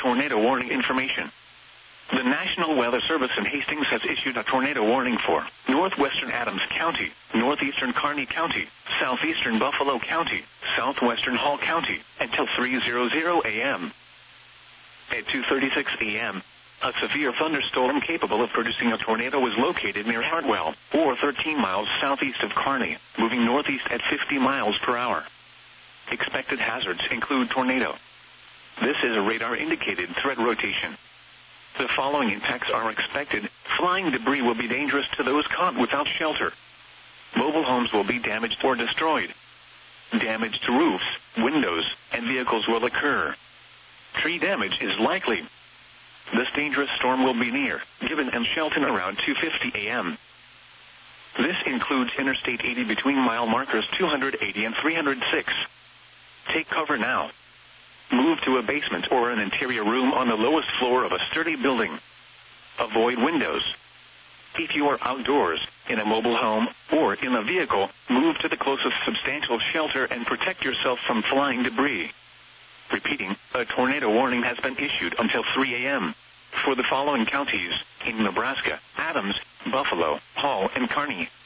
Tornado warning information. The National Weather Service in Hastings has issued a tornado warning for northwestern Adams County, northeastern Kearney County, southeastern Buffalo County, southwestern Hall County, until 3:00 a.m. At 2:36 a.m., a severe thunderstorm capable of producing a tornado was located near Hartwell, or 13 miles southeast of Kearney, moving northeast at 50 miles per hour. Expected hazards include tornado. This is a radar-indicated threat rotation. The following impacts are expected. Flying debris will be dangerous to those caught without shelter. Mobile homes will be damaged or destroyed. Damage to roofs, windows, and vehicles will occur. Tree damage is likely. This dangerous storm will be near Gibbon and Shelton around 2:50 a.m. This includes Interstate 80 between mile markers 280 and 306. Take cover now. Move to a basement or an interior room on the lowest floor of a sturdy building. Avoid windows. If you are outdoors, in a mobile home, or in a vehicle, move to the closest substantial shelter and protect yourself from flying debris. Repeating, a tornado warning has been issued until 3 a.m. for the following counties in Nebraska: Adams, Buffalo, Hall, and Kearney.